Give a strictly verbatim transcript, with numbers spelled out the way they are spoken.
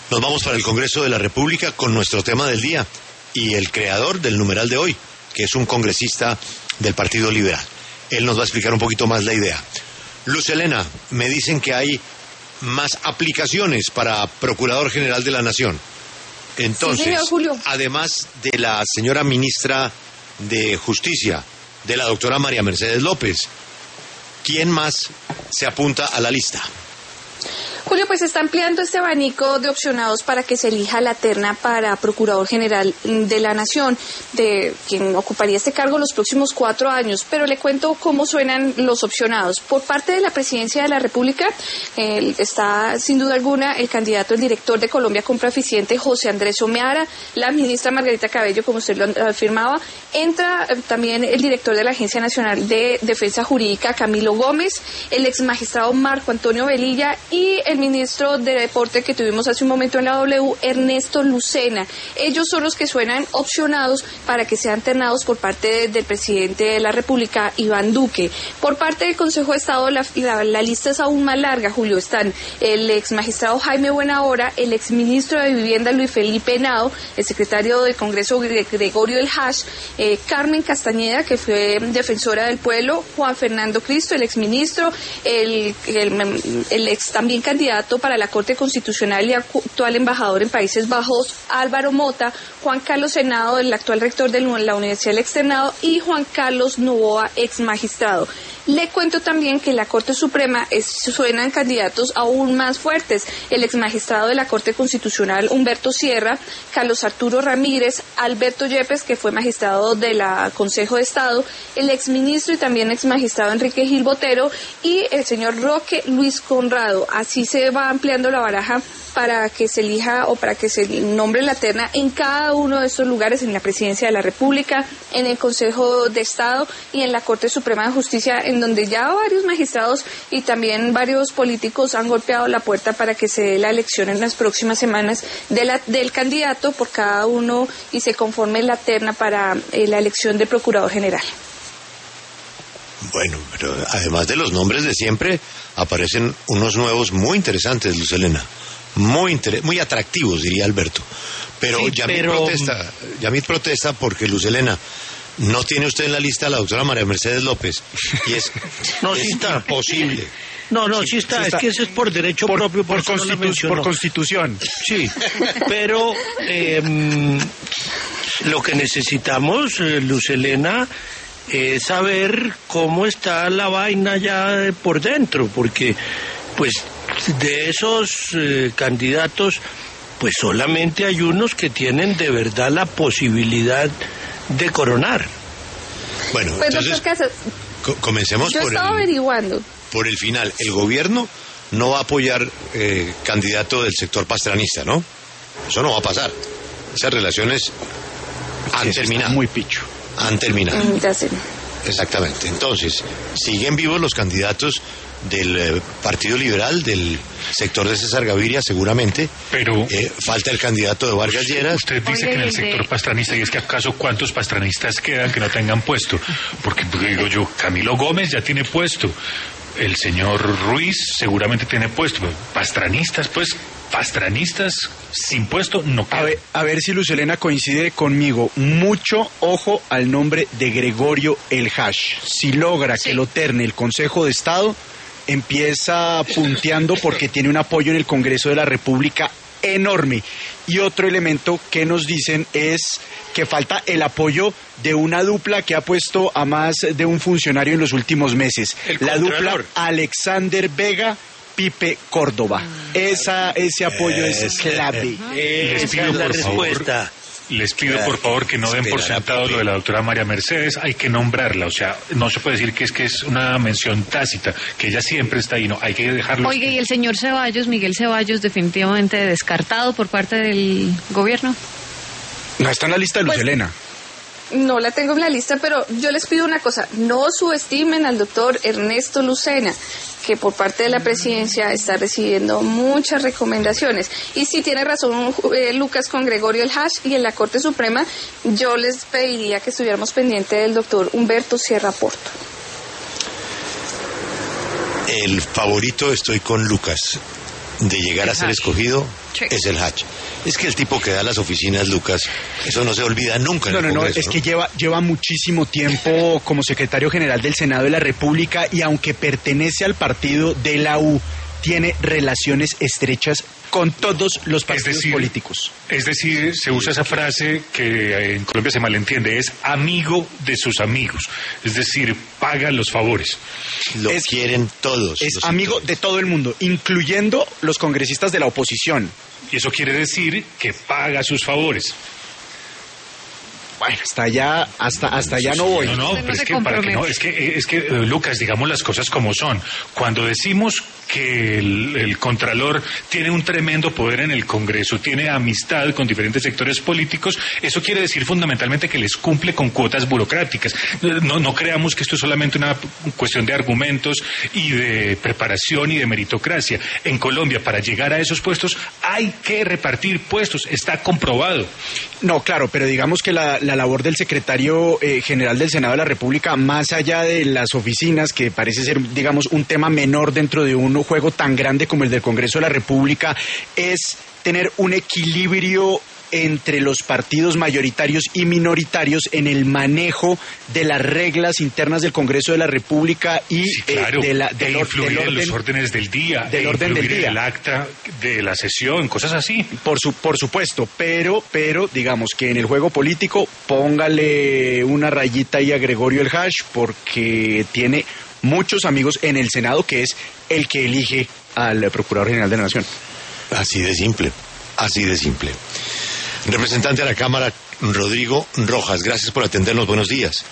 Nos vamos para el Congreso de la República con nuestro tema del día y el creador del numeral de hoy, que es un congresista del Partido Liberal. Él nos va a explicar un poquito más la idea. Luz Helena, me dicen que hay más aplicaciones para Procurador General de la Nación. Entonces, sí, señor Julio, además de la señora ministra de Justicia, de la doctora María Mercedes López, ¿quién más se apunta a la lista? Julio, pues está ampliando este abanico de opcionados para que se elija la terna para Procurador General de la Nación, de quien ocuparía este cargo los próximos cuatro años. Pero le cuento cómo suenan los opcionados. Por parte de la Presidencia de la República eh, está, sin duda alguna, el candidato, el director de Colombia Compra Eficiente, José Andrés Omeara, la ministra Margarita Cabello, como usted lo afirmaba. Entra eh, también el director de la Agencia Nacional de Defensa Jurídica, Camilo Gómez, el ex magistrado Marco Antonio Velilla y el ministro de Deporte que tuvimos hace un momento en la W, Ernesto Lucena. Ellos son los que suenan opcionados para que sean ternados por parte de, del presidente de la República, Iván Duque. Por parte del Consejo de Estado, la, la, la lista es aún más larga, Julio. Están el ex magistrado Jaime Buenahora, el ex ministro de Vivienda Luis Felipe Henao, el secretario del Congreso Gregorio El Hash, eh, Carmen Castañeda, que fue defensora del pueblo, Juan Fernando Cristo, el ex ministro, el, el, el ex también candidato para la Corte Constitucional y actual embajador en Países Bajos, Álvaro Mota, Juan Carlos Senado, el actual rector de la Universidad del Externado, y Juan Carlos Novoa, ex magistrado. Le cuento también que en la Corte Suprema es, suenan candidatos aún más fuertes. El ex magistrado de la Corte Constitucional, Humberto Sierra, Carlos Arturo Ramírez, Alberto Yepes, que fue magistrado de la Consejo de Estado, el ex ministro y también ex magistrado Enrique Gil Botero y el señor Roque Luis Conrado. Así se va ampliando la baraja para que se elija o para que se nombre la terna en cada uno de estos lugares, en la Presidencia de la República, en el Consejo de Estado y en la Corte Suprema de Justicia, en donde ya varios magistrados y también varios políticos han golpeado la puerta para que se dé la elección en las próximas semanas de la, del candidato por cada uno y se conforme la terna para eh, la elección de Procurador General. Bueno, pero además de los nombres de siempre, aparecen unos nuevos muy interesantes, Luz Helena. Muy inter... muy atractivos, diría Alberto. Pero sí, Yamit pero... protesta, Yamit protesta porque, Luz Helena, no tiene usted en la lista a la doctora María Mercedes López. Y es, no, es sí está. imposible. No, no, sí, sí, está. sí está, es que eso es por derecho por, propio, por, por, constitu por constitución. Sí, pero eh, lo que necesitamos, eh, Luz Helena, es saber cómo está la vaina ya por dentro, porque pues de esos eh, candidatos, pues solamente hay unos que tienen de verdad la posibilidad de coronar. Bueno, pues entonces, casos, co comencemos yo por estaba el, averiguando. por el final. El gobierno no va a apoyar eh, candidato del sector pastranista, ¿no? Eso no va a pasar. Esas relaciones han sí, terminado. Muy picho. Han terminado. Mm, ya sé. Exactamente. Entonces, siguen vivos los candidatos del eh, Partido Liberal, del sector de César Gaviria, seguramente. Pero eh, falta el candidato de Vargas Lleras. Usted dice que en el sector pastranista, y es que acaso cuántos pastranistas quedan que no tengan puesto, porque digo yo, Camilo Gómez ya tiene puesto, el señor Ruiz seguramente tiene puesto, pastranistas, pues, pastranistas sin puesto no quedan. A ver, a ver si Luz Helena coincide conmigo. Mucho ojo al nombre de Gregorio El Hash. Si logra sí. que lo terne el Consejo de Estado, empieza punteando porque tiene un apoyo en el Congreso de la República enorme. Y otro elemento que nos dicen es que falta el apoyo de una dupla que ha puesto a más de un funcionario en los últimos meses. La dupla Alexander Vega, Pipe Córdoba. Esa, ese apoyo es, es clave. Eh, les pido, por favor, les pido por favor que no den por sentado lo de la doctora María Mercedes, hay que nombrarla, o sea, no se puede decir que es que es una mención tácita, que ella siempre está ahí, no, hay que dejarlo. Oiga, ¿y el señor Ceballos, Miguel Ceballos, definitivamente descartado por parte del gobierno? No está en la lista de Luz pues, Helena. No la tengo en la lista, pero yo les pido una cosa, no subestimen al doctor Ernesto Lucena, que por parte de la presidencia está recibiendo muchas recomendaciones. Y si tiene razón eh, Lucas con Gregorio El Hash, y en la Corte Suprema yo les pediría que estuviéramos pendientes del doctor Humberto Sierra Porto. El favorito estoy con Lucas. de llegar El a ser Hach. escogido Sí. es el Hach. Es que el tipo que da las oficinas, Lucas, eso no se olvida nunca en No, el no, no, Congreso, es que lleva, lleva muchísimo tiempo como secretario general del Senado de la República y aunque pertenece al partido de la U, tiene relaciones estrechas con todos los partidos decir, políticos. Es decir, se usa esa frase que en Colombia se malentiende, es amigo de sus amigos, es decir, paga los favores. Lo es- quieren todos. Es los amigo sectores. de todo el mundo, incluyendo los congresistas de la oposición. Y eso quiere decir que paga sus favores. Bueno, hasta allá, hasta, hasta allá no voy. No, no, Usted no pero es se que para que no, compromete. es que, es que eh, Lucas, digamos las cosas como son. Cuando decimos que el, el Contralor tiene un tremendo poder en el Congreso, tiene amistad con diferentes sectores políticos, eso quiere decir fundamentalmente que les cumple con cuotas burocráticas. No, no creamos que esto es solamente una cuestión de argumentos y de preparación y de meritocracia. En Colombia, para llegar a esos puestos, hay que repartir puestos, está comprobado. No, claro, pero digamos que la, la labor del secretario eh, general del Senado de la República, más allá de las oficinas, que parece ser, digamos, un tema menor dentro de un juego tan grande como el del Congreso de la República, es tener un equilibrio entre los partidos mayoritarios y minoritarios en el manejo de las reglas internas del Congreso de la República y Sí, claro, eh, de la, e del, or- influir del en los orden. órdenes del día, del e orden del influir día. en el acta de la sesión, cosas así. Por, su, por supuesto, pero, pero digamos que en el juego político póngale una rayita ahí a Gregorio el Hach porque tiene muchos amigos en el Senado, que es el que elige al Procurador General de la Nación. Así de simple, así de simple. Representante de la Cámara, Rodrigo Rojas, gracias por atendernos, buenos días.